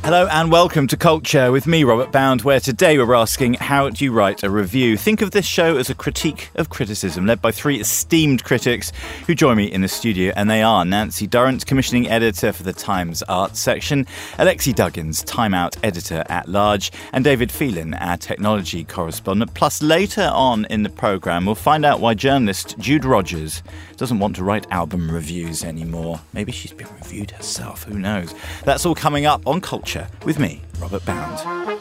Hello and welcome to Culture with me, Robert Bound, where today we're asking, how do you write a review? Think of this show as a critique of criticism, led by three esteemed critics who join me in the studio, and they are Nancy Durrant, commissioning editor for the Times Arts section, Alexi Duggins, Time Out editor at large, and David Phelan, our technology correspondent. Plus, later on in the programme, we'll find out why journalist Jude Rogers doesn't want to write album reviews anymore. Maybe she's been reviewed herself, who knows? That's all coming up on Culture with me, Robert Bound.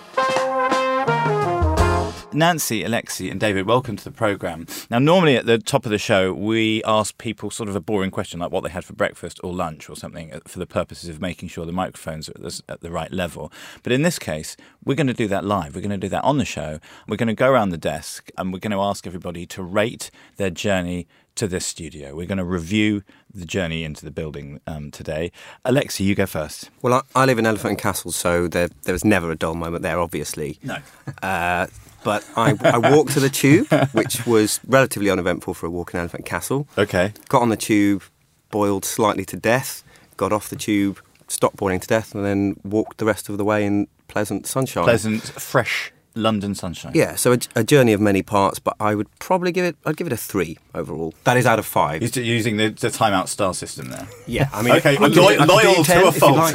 Nancy, Alexi and David, welcome to the programme. Now, normally at the top of the show, we ask people sort of a boring question like what they had for breakfast or lunch or something for the purposes of making sure the microphones are at the right level. But in this case, we're going to do that live. We're going to do that on the show. We're going to go around the desk and we're going to ask everybody to rate their journey to this studio. We're going to review the journey into the building today. Alexi, you go first. Well, I live in Elephant and Castle, so there was never a dull moment there, obviously. No. But I walked to the Tube, which was relatively uneventful for a walk in Elephant and Castle. Okay. Got on the Tube, boiled slightly to death, got off the Tube, stopped boiling to death, and then walked the rest of the way in pleasant sunshine. Pleasant, fresh London sunshine. Yeah, so a journey of many parts, but I would probably give it a 3 overall. That is out of 5. You're using the Time Out star system there. Yeah, I mean... Okay, loyal to a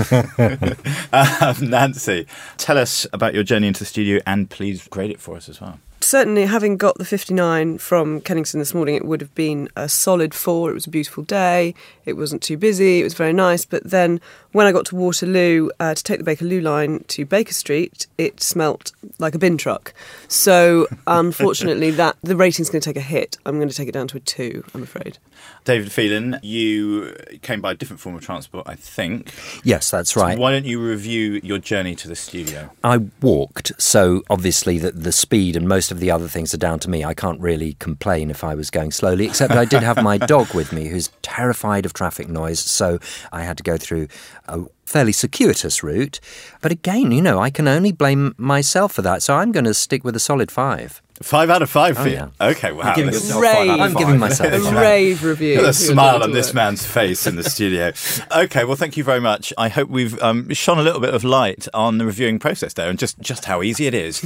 fault. Nancy, tell us about your journey into the studio and please grade it for us as well. Certainly, having got the 59 from Kennington this morning, it would have been a solid 4. It was a beautiful day. It wasn't too busy. It was very nice. But then when I got to Waterloo to take the Bakerloo line to Baker Street, it smelt like a bin truck. So, unfortunately, the rating's going to take a hit. I'm going to take it down to a 2, I'm afraid. David Phelan, you came by a different form of transport, I think. Yes, that's right. So why don't you review your journey to the studio? I walked, so obviously the speed and most of the other things are down to me. I can't really complain if I was going slowly, except I did have my dog with me who's terrified of traffic noise, so I had to go through a fairly circuitous route. But again, I can only blame myself for that, so I'm going to stick with a solid 5. 5 out of 5 for you? Yeah. Okay, wow. I'm giving myself a rave review. Got a smile on this man's face in the studio. Okay, well, thank you very much. I hope we've shone a little bit of light on the reviewing process there and just how easy it is.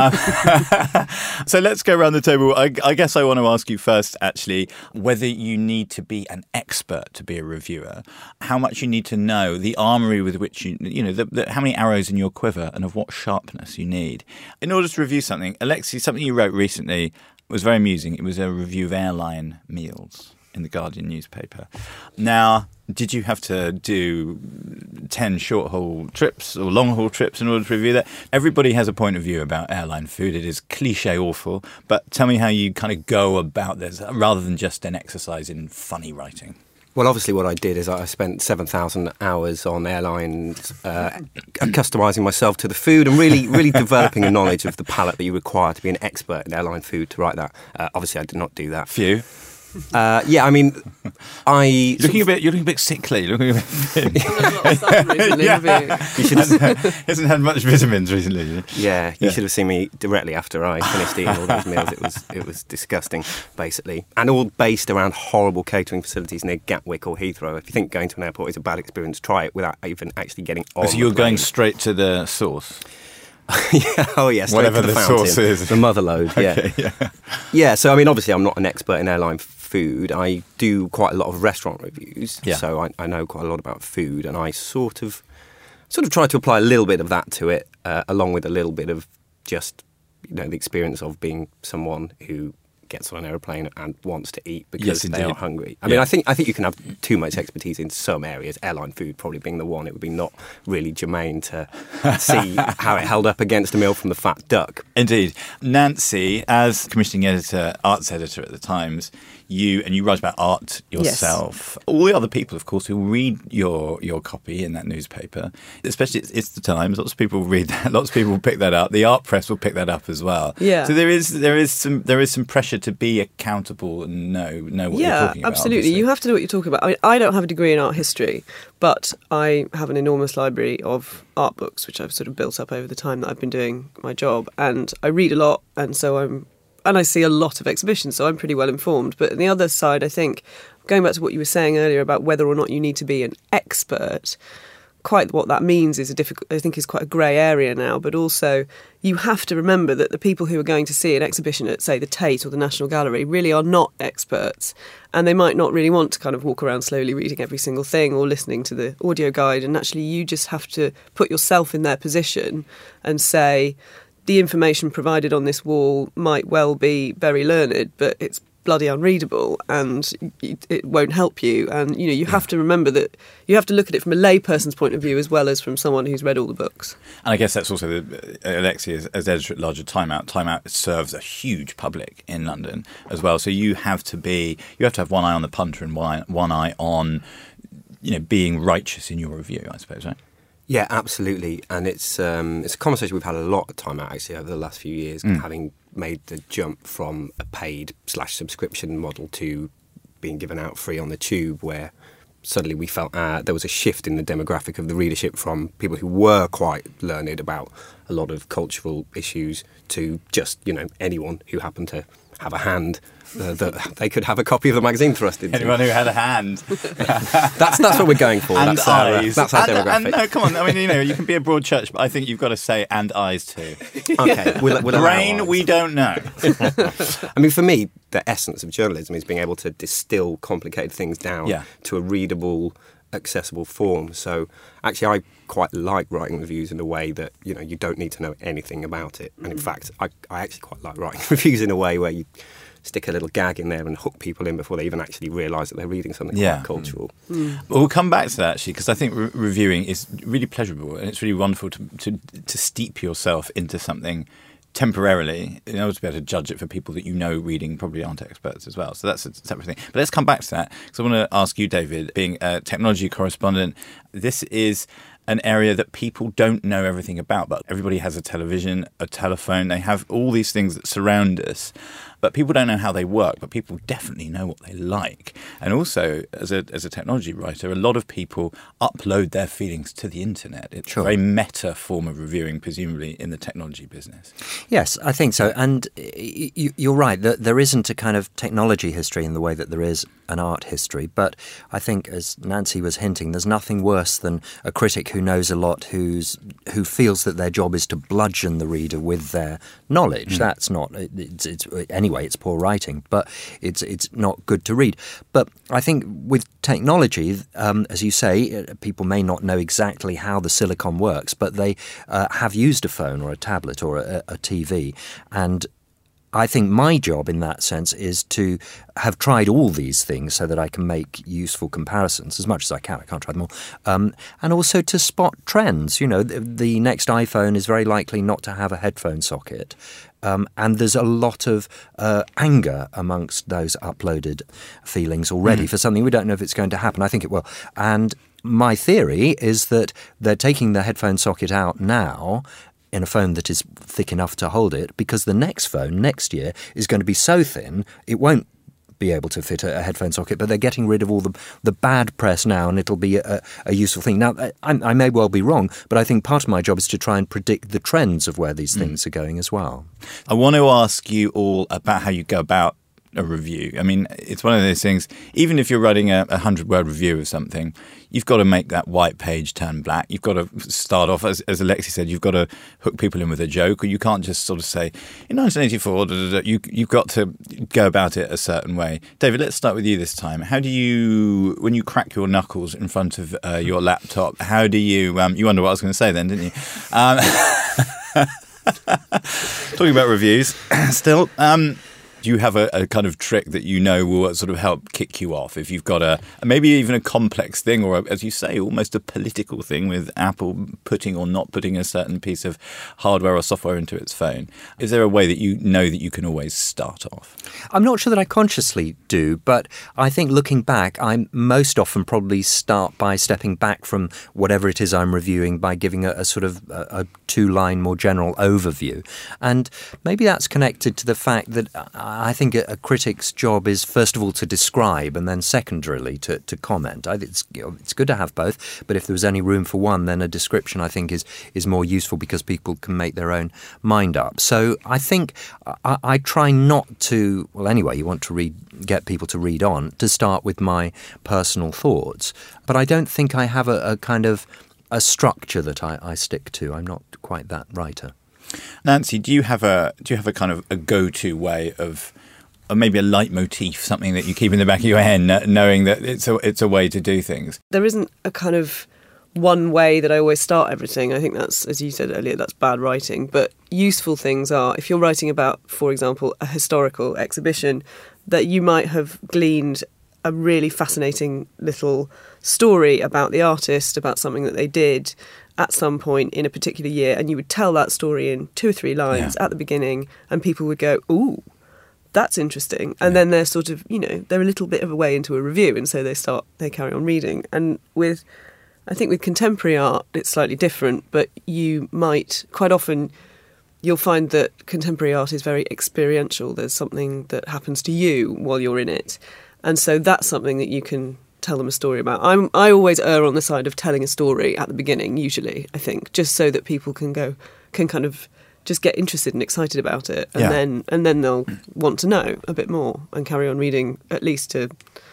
So let's go around the table. I guess I want to ask you first, actually, whether you need to be an expert to be a reviewer, how much you need to know, the armoury with which how many arrows in your quiver and of what sharpness you need. In order to review something, Alexi, something you wrote recently was very amusing. It was a review of airline meals in the Guardian newspaper. Now, did you have to do 10 short-haul trips or long-haul trips in order to review that? Everybody has a point of view about airline food. It is cliché awful. But tell me how you kind of go about this rather than just an exercise in funny writing. Well, obviously what I did is I spent 7,000 hours on airlines customising myself to the food and really developing a knowledge of the palate that you require to be an expert in airline food to write that. Obviously, I did not do that. Phew. Yeah, I mean, You're looking a bit sickly. You're looking a bit thin. You should have, He hasn't had much vitamins recently. you should have seen me directly after I finished eating all those meals. It was disgusting, basically, and all based around horrible catering facilities near Gatwick or Heathrow. If you think going to an airport is a bad experience, try it without even actually getting on. So you're going straight to the source. Whatever the fountain, source is, the mother load. Yeah. So I mean, obviously, I'm not an expert in airline food. I do quite a lot of restaurant reviews, so I know quite a lot about food, and I sort of try to apply a little bit of that to it, along with a little bit of just the experience of being someone who gets on an aeroplane and wants to eat because they are hungry. I mean, I think you can have too much expertise in some areas, airline food probably being the one. It would be not really germane to see how it held up against a meal from the Fat Duck. Indeed. Nancy, as commissioning editor, arts editor at the Times, you write about art yourself. Yes. All the other people, of course, who read your copy in that newspaper, especially it's the Times. Lots of people read that. Lots of people will pick that up. The art press will pick that up as well. Yeah. So there is some pressure to be accountable and know what you're talking about. Yeah, absolutely. Obviously. You have to know what you're talking about. I mean, I don't have a degree in art history, but I have an enormous library of art books, which I've sort of built up over the time that I've been doing my job, and I read a lot, and I see a lot of exhibitions, so I'm pretty well informed. But on the other side, I think, going back to what you were saying earlier about whether or not you need to be an expert, quite what that means is I think is quite a grey area now, but also you have to remember that the people who are going to see an exhibition at, say, the Tate or the National Gallery really are not experts, and they might not really want to kind of walk around slowly reading every single thing or listening to the audio guide, and actually you just have to put yourself in their position and say, the information provided on this wall might well be very learned, but it's bloody unreadable and it won't help you. And, you have to remember that you have to look at it from a layperson's point of view as well as from someone who's read all the books. And I guess that's also Alexi, as editor at large of Time Out. Time Out serves a huge public in London as well. So you have to have one eye on the punter and one eye on, being righteous in your review, I suppose, right? Yeah, absolutely. And it's a conversation we've had a lot of Time Out actually over the last few years, having made the jump from a paid/subscription model to being given out free on the Tube, where suddenly we felt there was a shift in the demographic of the readership from people who were quite learned about a lot of cultural issues to just, anyone who happened to have a hand that they could have a copy of the magazine thrust into. Anyone who had a hand. That's what we're going for. And that's eyes. That's our demographic. And no, come on. I mean, you can be a broad church, but I think you've got to say and eyes too. Okay. We'll Brain, we don't know. I mean, for me, the essence of journalism is being able to distill complicated things down to a readable, accessible form. So actually, I quite like writing reviews in a way that, you don't need to know anything about it. And in fact, I actually quite like writing reviews in a way where you stick a little gag in there and hook people in before they even actually realise that they're reading something quite cultural. Well, we'll come back to that, actually, because I think reviewing is really pleasurable and it's really wonderful to steep yourself into something temporarily in order to be able to judge it for people that reading probably aren't experts as well. So that's a separate thing. But let's come back to that, because I want to ask you, David, being a technology correspondent, this is an area that people don't know everything about, but everybody has a television, a telephone, they have all these things that surround us. But people don't know how they work, but people definitely know what they like. And also, as a technology writer, a lot of people upload their feelings to the internet. It's a very meta form of reviewing, presumably, in the technology business. Yes, I think so. And you're right, there isn't a kind of technology history in the way that there is an art history. But I think, as Nancy was hinting, there's nothing worse than a critic who knows a lot, who feels that their job is to bludgeon the reader with their knowledge. That's not... Anyway, it's poor writing, but it's not good to read. But I think with technology, as you say, people may not know exactly how the silicon works, but they have used a phone or a tablet or a TV. And I think my job in that sense is to have tried all these things so that I can make useful comparisons as much as I can. I can't try them all. And also to spot trends. The next iPhone is very likely not to have a headphone socket. And there's a lot of anger amongst those uploaded feelings already for something we don't know if it's going to happen. I think it will. And my theory is that they're taking the headphone socket out now in a phone that is thick enough to hold it, because the next phone next year is going to be so thin it won't be able to fit a headphone socket, but they're getting rid of all the bad press now, and it'll be a useful thing. Now, I may well be wrong, but I think part of my job is to try and predict the trends of where these things are going as well. I want to ask you all about how you go about a review. I mean, it's one of those things, even if you're writing a 100-word review of something, you've got to make that white page turn black. You've got to start off, as Alexi said, you've got to hook people in with a joke, or you can't just sort of say, in 1984, you've got to go about it a certain way. David, let's start with you this time. How do you, when you crack your knuckles in front of your laptop, how do you wonder what I was going to say then, didn't you? Talking about reviews still, do you have a kind of trick that will sort of help kick you off if you've got maybe even a complex thing, or as you say, almost a political thing with Apple putting or not putting a certain piece of hardware or software into its phone? Is there a way that that you can always start off? I'm not sure that I consciously do, but I think looking back, I most often probably start by stepping back from whatever it is I'm reviewing by giving a sort of a two-line, more general overview. And maybe that's connected to the fact that I think a critic's job is, first of all, to describe, and then secondarily to comment. It's good to have both, but if there was any room for one, then a description, I think, is more useful because people can make their own mind up. So I think I try not to, well, anyway, you want to get people to read on, to start with my personal thoughts. But I don't think I have a kind of a structure that I stick to. I'm not quite that writer. Nancy, do you have a kind of a go-to way of, or maybe a leitmotif, something that you keep in the back of your head, knowing that it's a way to do things? There isn't a kind of one way that I always start everything. I think that's, as you said earlier, that's bad writing. But useful things are, if you're writing about, for example, a historical exhibition, that you might have gleaned a really fascinating little story about the artist, about something that they did at some point in a particular year, and you would tell that story in 2 or 3 lines at the beginning, and people would go, ooh, that's interesting. And then they're sort of, they're a little bit of a way into a review, and so they carry on reading. And I think with contemporary art, it's slightly different, but you might, quite often, you'll find that contemporary art is very experiential. There's something that happens to you while you're in it. And so that's something that you can tell them a story about. I always err on the side of telling a story at the beginning, usually, I think, just so that people can kind of just get interested and excited about it. And then they'll want to know a bit more and carry on reading at least to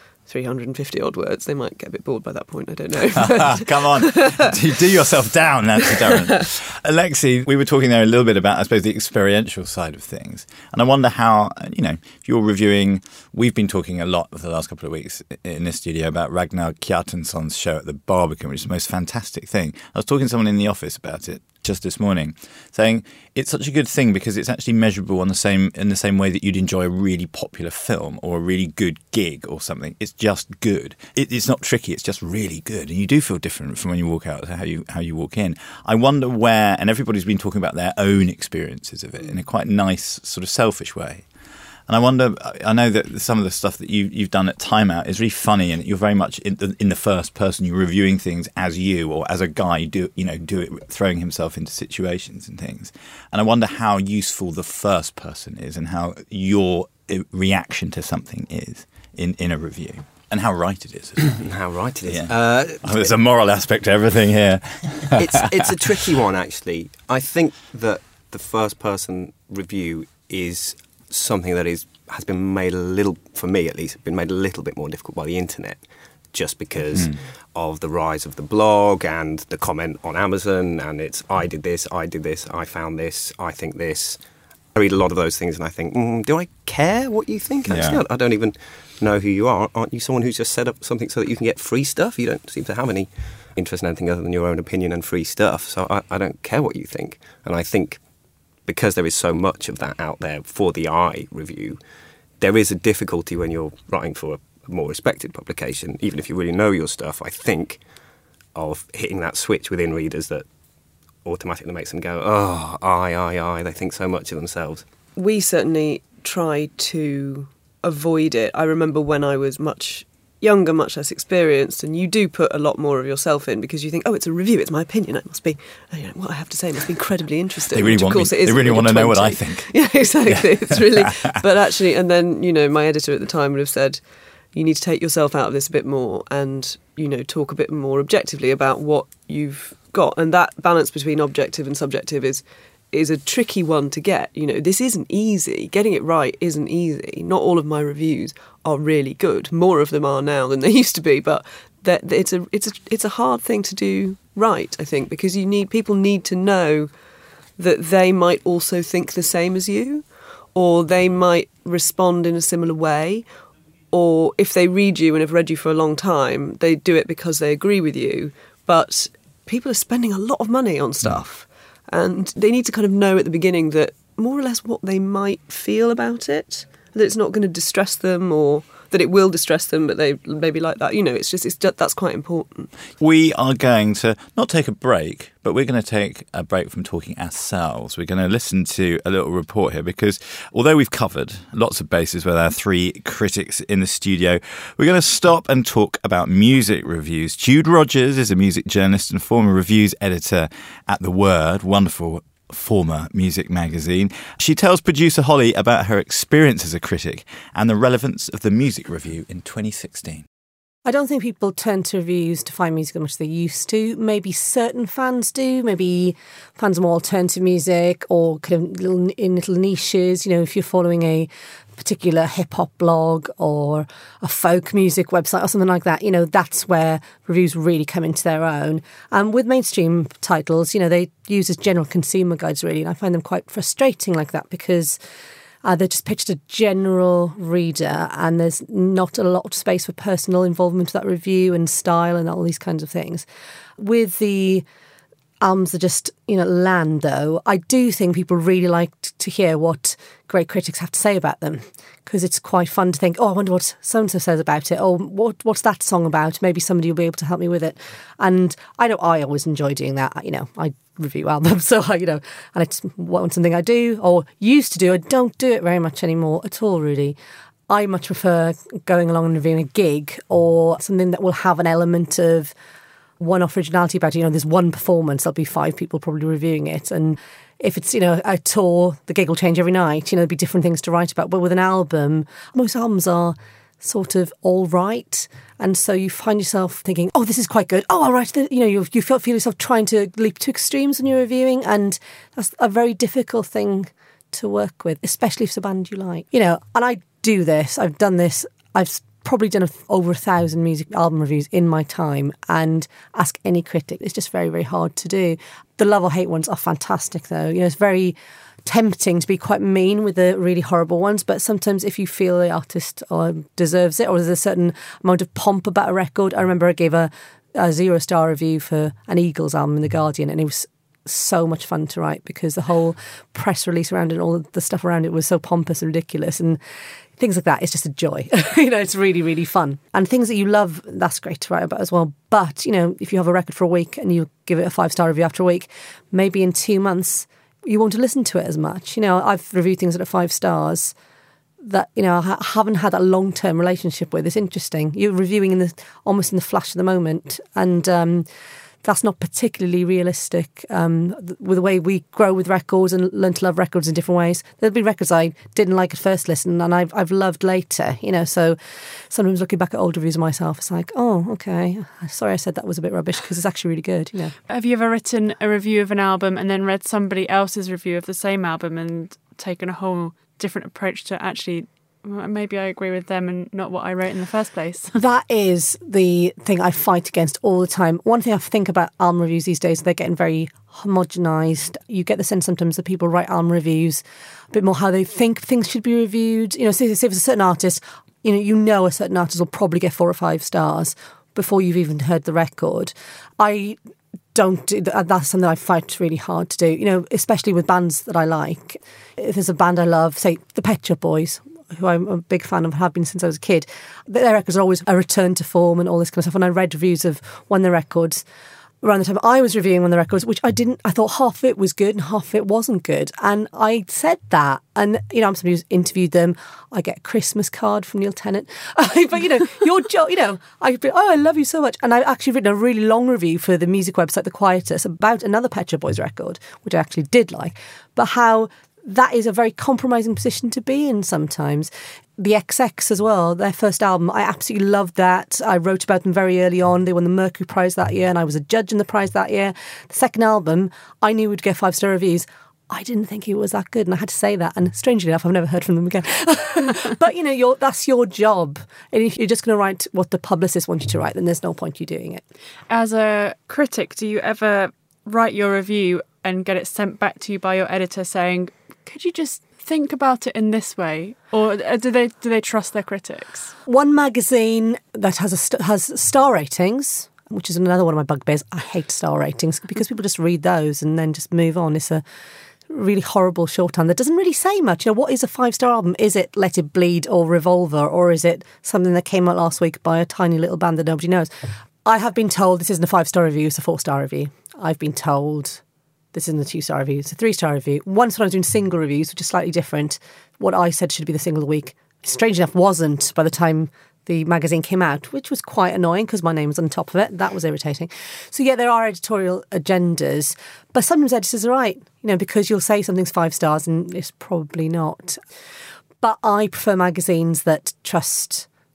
350 odd words. They might get a bit bored by that point, I don't know. Come on, do yourself down, Nancy Durrant. Alexi, we were talking there a little bit about, I suppose, the experiential side of things. And I wonder how, if you're reviewing, we've been talking a lot for the last couple of weeks in this studio about Ragnar Kjartansson's show at the Barbican, which is the most fantastic thing. I was talking to someone in the office about it just this morning, saying it's such a good thing because it's actually measurable in the same way that you'd enjoy a really popular film or a really good gig or something. It's just good. It's not tricky. It's just really good, and you do feel different from when you walk out to how you walk in. I wonder where, and everybody's been talking about their own experiences of it in a quite nice sort of selfish way. And I wonder, I know that some of the stuff that you've done at Time Out is really funny, and you're very much in the first person. You're reviewing things as you or as a guy do it, throwing himself into situations and things. And I wonder how useful the first person is and how your reaction to something is in a review. And how right it is. How right it is. Yeah. There's a moral aspect to everything here. It's a tricky one, actually. I think that the first person review is something that has been made for me at least, been made a little bit more difficult by the internet, just because of the rise of the blog and the comment on Amazon, and it's I did this, I found this, I think this. I read a lot of those things and I think, do I care what you think? Actually, I don't even know who you are. Aren't you someone who's just set up something so that you can get free stuff? You don't seem to have any interest in anything other than your own opinion and free stuff, so I don't care what you think. And I think because there is so much of that out there for the eye review, there is a difficulty when you're writing for a more respected publication, even if you really know your stuff, I think, of hitting that switch within readers that automatically makes them go, oh, I, they think so much of themselves. We certainly try to avoid it. I remember when I was much younger, much less experienced, and you do put a lot more of yourself in because you think, oh, it's a review, it's my opinion, it must be, what I have to say must be incredibly interesting. They really want to know what I think. Yeah, exactly. Yeah. It's really, but actually, and then, my editor at the time would have said, you need to take yourself out of this a bit more and, talk a bit more objectively about what you've got. And that balance between objective and subjective is a tricky one to get. This isn't easy. Getting it right isn't easy. Not all of my reviews are really good. More of them are now than they used to be, but it's a hard thing to do right, I think, because people need to know that they might also think the same as you, or they might respond in a similar way, or if they read you and have read you for a long time, they do it because they agree with you. But people are spending a lot of money on stuff. And they need to kind of know at the beginning that more or less what they might feel about it, that it's not going to distress them, or that it will distress them, but they maybe like that. That's quite important. We are going to not take a break, but we're going to take a break from talking ourselves. We're going to listen to a little report here because although we've covered lots of bases with our 3 critics in the studio, we're going to stop and talk about music reviews. Jude Rogers is a music journalist and former reviews editor at The Word, wonderful former music magazine. She tells producer Holly about her experience as a critic and the relevance of the music review in 2016. I don't think people turn to reviews to find music as much as they used to. Maybe certain fans do. Maybe fans of more alternative music or kind of in little niches. You know, if you're following a particular hip-hop blog or a folk music website or something like that, you know, that's where reviews really come into their own. And with mainstream titles, you know, they use as general consumer guides, really. And I find them quite frustrating like that because they're just pitched a general reader and there's not a lot of space for personal involvement with that review and style and all these kinds of things. With the albums that just, you know, land, though, I do think people really like to hear what great critics have to say about them because it's quite fun to think, oh, I wonder what so-and-so says about it. Oh, what's that song about? Maybe somebody will be able to help me with it. And I know I always enjoy doing that. You know, I review albums, so I, you know, and it's something I do or used to do. I don't do it very much anymore at all, really. I much prefer going along and reviewing a gig or something that will have an element of one-off originality about it. You know, there's one performance, there'll be 5 people probably reviewing it. And if it's, you know, a tour, the gig will change every night. You know, there'll be different things to write about. But with an album, most albums are sort of all right. And so you find yourself thinking, oh, this is quite good. Oh, all right. You know, you feel yourself trying to leap to extremes when you're reviewing. And that's a very difficult thing to work with, especially if it's a band you like. You know, and I do this. I've done this. I've probably done over 1,000 music album reviews in my time, and ask any critic. It's just very, very hard to do. The love or hate ones are fantastic, though. You know, it's very tempting to be quite mean with the really horrible ones, but sometimes if you feel the artist deserves it or there's a certain amount of pomp about a record. I remember I gave a 0-star review for an Eagles album in The Guardian, and it was so much fun to write because the whole press release around it and all the stuff around it was so pompous and ridiculous and things like that. It's just a joy. You know, it's really, really fun. And things that you love, that's great to write about as well. But, you know, if you have a record for a week and you give it a 5-star review after a week, maybe in 2 months you won't listen to it as much. You know, I've reviewed things that are 5 stars that, you know, I haven't had that long-term relationship with. It's interesting. You're reviewing almost in the flash of the moment, and that's not particularly realistic with the way we grow with records and learn to love records in different ways. There'll be records I didn't like at first listen and I've loved later, you know. So sometimes looking back at old reviews of myself, it's like, oh, okay, sorry I said that was a bit rubbish because it's actually really good, you know. Have you ever written a review of an album and then read somebody else's review of the same album and taken a whole different approach to actually, maybe I agree with them and not what I wrote in the first place? That is the thing I fight against all the time. One thing I think about album reviews these days, they're getting very homogenised. You get the sense sometimes that people write album reviews a bit more how they think things should be reviewed. You know, say if it's a certain artist, you know a certain artist will probably get 4 or 5 stars before you've even heard the record. I don't do that. That's something I fight really hard to do, you know, especially with bands that I like. If there's a band I love, say the Pet Shop Boys, who I'm a big fan of, have been since I was a kid, their records are always a return to form and all this kind of stuff. And I read reviews of one of the records around the time I was reviewing one of the records, which I thought half of it was good and half of it wasn't good. And I said that. And, you know, I'm somebody who's interviewed them. I get a Christmas card from Neil Tennant. But, you know, your job, you know, I love you so much. And I've actually written a really long review for the music website, The Quietus, about another Pet Shop Boys record, which I actually did like, but how that is a very compromising position to be in sometimes. The XX as well, their first album, I absolutely loved that. I wrote about them very early on. They won the Mercury Prize that year and I was a judge in the prize that year. The second album, I knew would get 5-star reviews. I didn't think it was that good, and I had to say that. And strangely enough, I've never heard from them again. But, you know, that's your job. And if you're just going to write what the publicist wants you to write, then there's no point you doing it. As a critic, do you ever write your review and get it sent back to you by your editor saying, could you just think about it in this way? Or do they trust their critics? One magazine that has star ratings, which is another one of my bugbears. I hate star ratings because people just read those and then just move on. It's a really horrible shorthand that doesn't really say much. You know, what is a 5-star album? Is it Let It Bleed or Revolver, or is it something that came out last week by a tiny little band that nobody knows? I have been told this isn't a 5-star review, it's a 4-star review. I've been told this isn't a 2-star review, it's a 3-star review. Once when I was doing single reviews, which is slightly different, what I said should be the single of the week, strange enough, wasn't by the time the magazine came out, which was quite annoying because my name was on top of it. That was irritating. So yeah, there are editorial agendas, but sometimes editors are right, you know, because you'll say something's 5 stars and it's probably not. But I prefer magazines that trust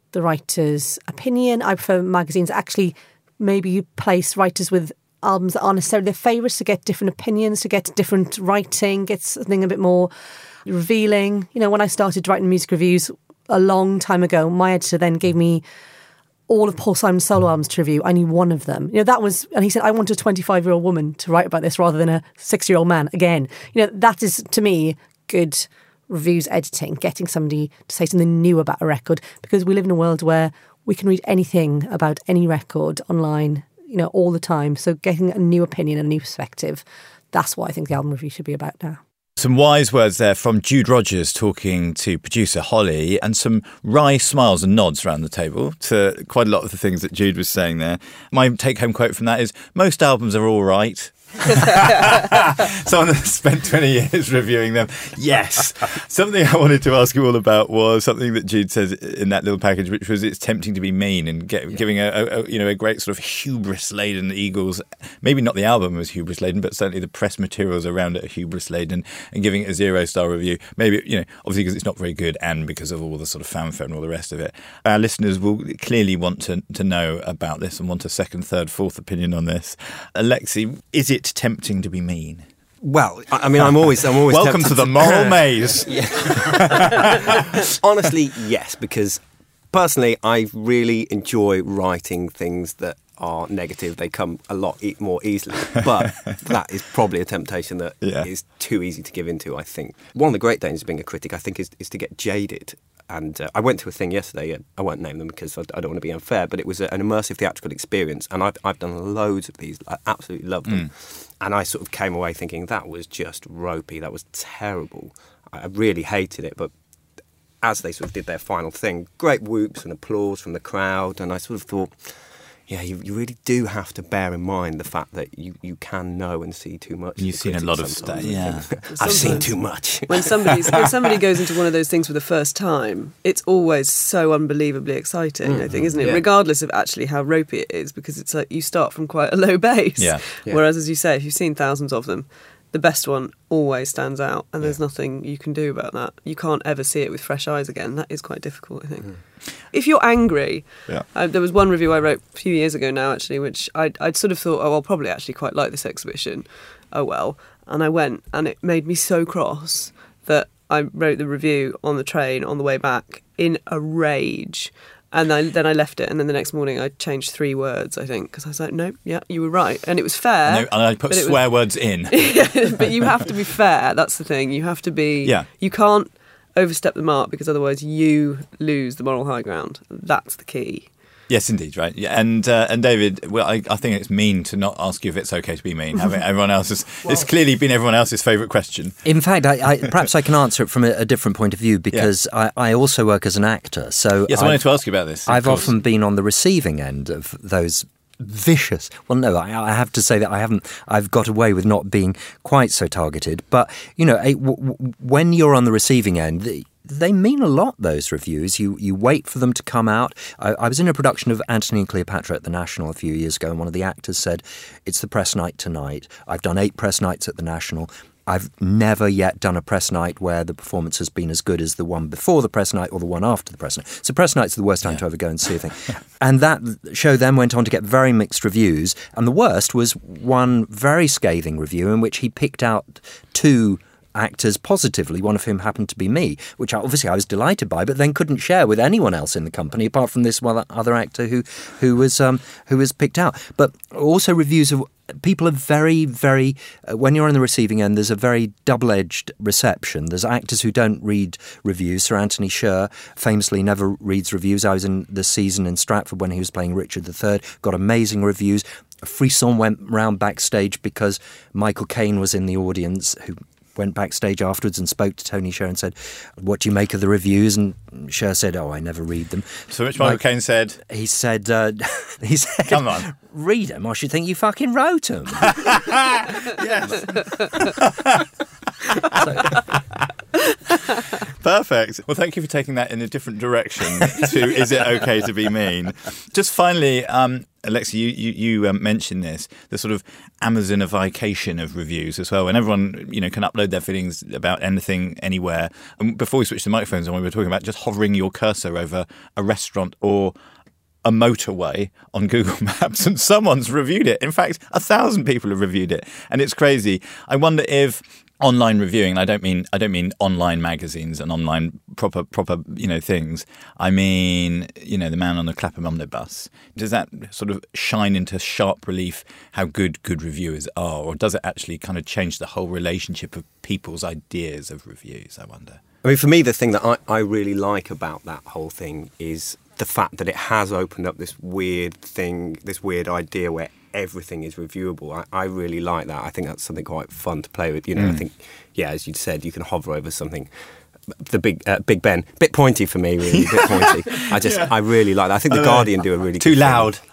the writer's opinion. I prefer magazines that actually maybe place writers with albums that aren't necessarily their favourites to get different opinions, to get different writing, get something a bit more revealing. You know, when I started writing music reviews a long time ago, my editor then gave me all of Paul Simon's solo albums to review. I knew one of them. You know, that was, and he said, I want a 25-year-old woman to write about this rather than a 6-year-old man. Again, you know, that is, to me, good reviews editing, getting somebody to say something new about a record, because we live in a world where we can read anything about any record online, you know, all the time. So getting a new opinion and a new perspective, that's what I think the album review should be about now. Some wise words there from Jude Rogers talking to producer Holly, and some wry smiles and nods around the table to quite a lot of the things that Jude was saying there. My take-home quote from that is, most albums are all right. Someone that spent 20 years reviewing them. Yes. Something I wanted to ask you all about was something that Jude says in that little package, which was it's tempting to be mean and giving a great sort of hubris-laden Eagles. Maybe not the album was hubris-laden, but certainly the press materials around it are hubris-laden, and giving it a 0-star review. Maybe, you know, obviously because it's not very good and because of all the sort of fanfare and all the rest of it. Our listeners will clearly want to know about this and want a second, third, fourth opinion on this. Alexi, is it tempting to be mean? Well, I mean, I'm always welcome to the moral maze. Honestly, yes, because personally, I really enjoy writing things that are negative. They come a lot more easily, but that is probably a temptation that is too easy to give into, I think. One of the great dangers of being a critic, I think, is to get jaded. And I went to a thing yesterday, I won't name them because I don't want to be unfair, but it was an immersive theatrical experience, and I've done loads of these. I absolutely love them. And I sort of came away thinking that was just ropey, that was terrible. I really hated it, but as they sort of did their final thing, great whoops and applause from the crowd, and I sort of thought, yeah, you really do have to bear in mind the fact that you can know and see too much. You've seen a lot of stuff. Yeah, I've seen too much. When somebody goes into one of those things for the first time, it's always so unbelievably exciting, I think, isn't it? Yeah. Regardless of actually how ropey it is, because it's like you start from quite a low base. Yeah. Whereas, as you say, if you've seen thousands of them, the best one always stands out, and there's nothing you can do about that. You can't ever see it with fresh eyes again. That is quite difficult, I think. If you're angry, there was one review I wrote a few years ago now, actually, which I'd sort of thought, oh, I'll probably actually quite like this exhibition. Oh, well. And I went, and it made me so cross that I wrote the review on the train on the way back in a rage. And then I left it, and then the next morning I changed 3 words, I think, because I was like, no, yeah, you were right. And it was fair. And I put swear words in. But you have to be fair, that's the thing. You have to be... Yeah. You can't overstep the mark, because otherwise you lose the moral high ground. That's the key. Yes, indeed, right. Yeah, and David, well, I think it's mean to not ask you if it's okay to be mean. Everyone else's, it's clearly been everyone else's favourite question. In fact, perhaps I can answer it from a different point of view, because I also work as an actor. So yes, I wanted to ask you about this. I've often been on the receiving end of those vicious. Well, no, I have to say that I've got away with not being quite so targeted. But, you know, when you're on the receiving end, they mean a lot, those reviews. You wait for them to come out. I was in a production of Antony and Cleopatra at the National a few years ago, and one of the actors said, it's the press night tonight. I've done 8 press nights at the National. I've never yet done a press night where the performance has been as good as the one before the press night or the one after the press night. So press nights are the worst time to ever go and see a thing. And that show then went on to get very mixed reviews. And the worst was one very scathing review in which he picked out 2 actors positively, one of whom happened to be me, which obviously I was delighted by, but then couldn't share with anyone else in the company apart from this one other actor who was picked out. But also reviews of people are very, very, when you're on the receiving end, there's a very double-edged reception. There's actors who don't read reviews. Sir Anthony Sher famously never reads reviews. I was in the season in Stratford when he was playing Richard III, got amazing reviews. A frisson went round backstage because Michael Caine was in the audience, who went backstage afterwards and spoke to Tony Sher and said, what do you make of the reviews? And Sher said, oh, I never read them. So which Michael Caine said? He said, come on. Read them. I should think you fucking wrote them. Yes. Perfect. Perfect. Well, thank you for taking that in a different direction to is it okay to be mean? Just finally, Alexi, you mentioned this, the sort of Amazonification of reviews as well, when everyone, can upload their feelings about anything, anywhere. And before we switched the microphones on, we were talking about just hovering your cursor over a restaurant or a motorway on Google Maps and someone's reviewed it. In fact, 1,000 people have reviewed it. And it's crazy. I wonder if online reviewing, and I don't mean online magazines and online proper things. I mean, the man on the Clapham omnibus. Does that sort of shine into sharp relief how good reviewers are, or does it actually kind of change the whole relationship of people's ideas of reviews, I wonder? I mean, for me, the thing that I really like about that whole thing is the fact that it has opened up this weird thing, this weird idea where everything is reviewable. I really like that. I think that's something quite fun to play with. I think, as you said, you can hover over something. The Big Ben, bit pointy for me, really, bit pointy. I really like that. I think The Guardian do a really too good loud. Thing.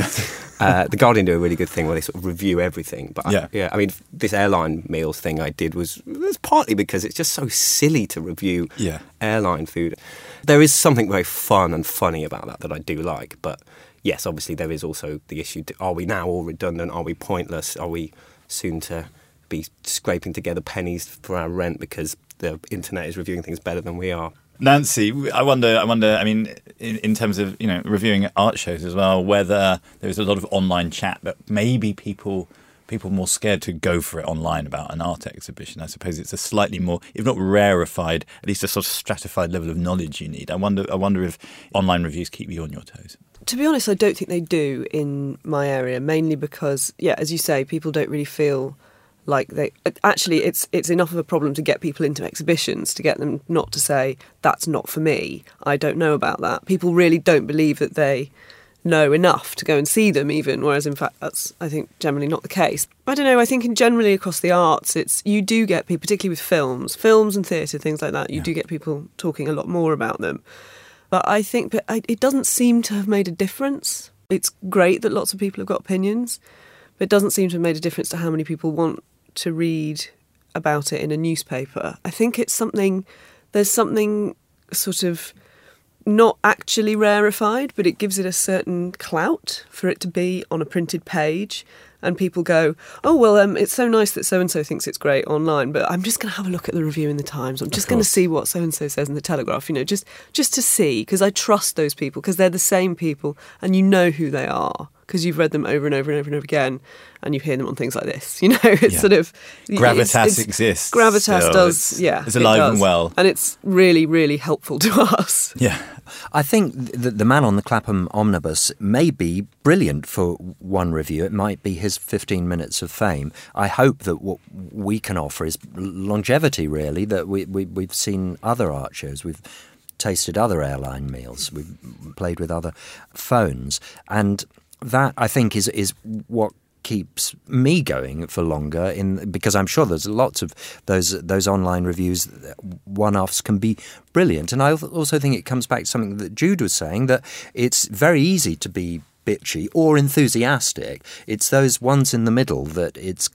Yeah. The Guardian do a really good thing where they sort of review everything. But I mean, this airline meals thing I did was partly because it's just so silly to review airline food. There is something very fun and funny about that I do like. But yes, obviously there is also the issue, are we now all redundant? Are we pointless? Are we soon to be scraping together pennies for our rent because the internet is reviewing things better than we are? Nancy, I wonder. I mean, in terms of reviewing art shows as well, whether there's a lot of online chat, but maybe people more scared to go for it online about an art exhibition. I suppose it's a slightly more, if not rarefied, at least a sort of stratified level of knowledge you need. I wonder if online reviews keep you on your toes. To be honest, I don't think they do in my area, mainly because, as you say, people don't really feel like they... Actually, it's enough of a problem to get people into exhibitions, to get them not to say, that's not for me, I don't know about that. People really don't believe that they know enough to go and see them even, whereas in fact that's, I think, generally not the case. I don't know, I think generally across the arts, you do get people, particularly with films and theatre, things like that, you do get people talking a lot more about them. But I think it doesn't seem to have made a difference. It's great that lots of people have got opinions, but it doesn't seem to have made a difference to how many people want to read about it in a newspaper. I think there's something sort of not actually rarefied, but it gives it a certain clout for it to be on a printed page. And people go, oh, well, it's so nice that so-and-so thinks it's great online, but I'm just going to have a look at the review in the Times. I'm just going to see what so-and-so says in the Telegraph, just to see, because I trust those people, because they're the same people, and you know who they are, because you've read them over and over and over and over again, and you hear them on things like this. It's sort of... Gravitas exists. Gravitas still. does, It's alive and well. And it's really, really helpful to us. Yeah. I think the man on the Clapham omnibus may be brilliant for one review. It might be his 15 minutes of fame. I hope that what we can offer is longevity, really, that we've seen other art shows, we've tasted other airline meals, we've played with other phones, and that, I think, is what keeps me going for longer, because I'm sure there's lots of those online reviews, one-offs can be brilliant. And I also think it comes back to something that Jude was saying, that it's very easy to be bitchy or enthusiastic. It's those ones in the middle that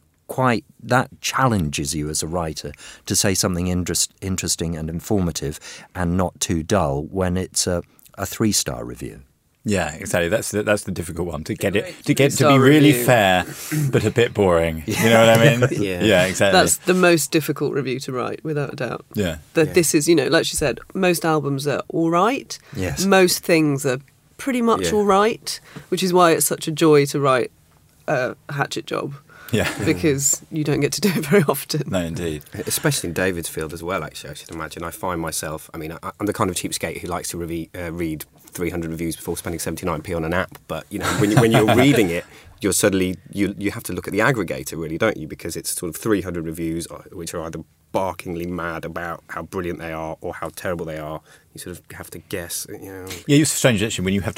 that challenges you as a writer to say something interesting and informative and not too dull when it's a 3-star review. Yeah, exactly. That's the difficult one, to get it to be really fair, but a bit boring. You know what I mean? Yeah, exactly. That's the most difficult review to write, without a doubt. Yeah. This is, like she said, most albums are all right. Yes. Most things are pretty much all right, which is why it's such a joy to write a Hatchet job. Yeah. Because you don't get to do it very often. No, indeed. Especially in David's field as well, actually, I should imagine. I find myself, I'm the kind of cheapskate who likes to read 300 reviews before spending 79p on an app. But, when you're reading it, you're suddenly, you have to look at the aggregator, really, don't you? Because it's sort of 300 reviews which are either barkingly mad about how brilliant they are or how terrible they are. You sort of have to guess, Yeah, it's strange, actually, when you have to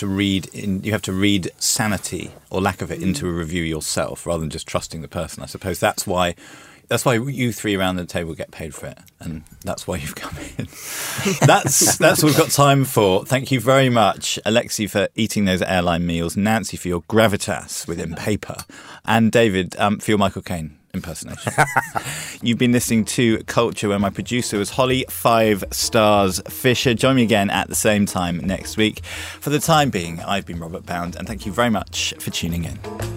read sanity or lack of it into a review yourself rather than just trusting the person. I suppose that's why you three around the table get paid for it, and that's why you've come in. That's what we've got time for. Thank you very much, Alexi, for eating those airline meals, Nancy for your gravitas within paper, and David for your Michael Caine. impersonation. You've been listening to Culture, where my producer was Holly 5 Stars Fisher. Join me again at the same time next week. For the time being, I've been Robert Bound, and thank you very much for tuning in.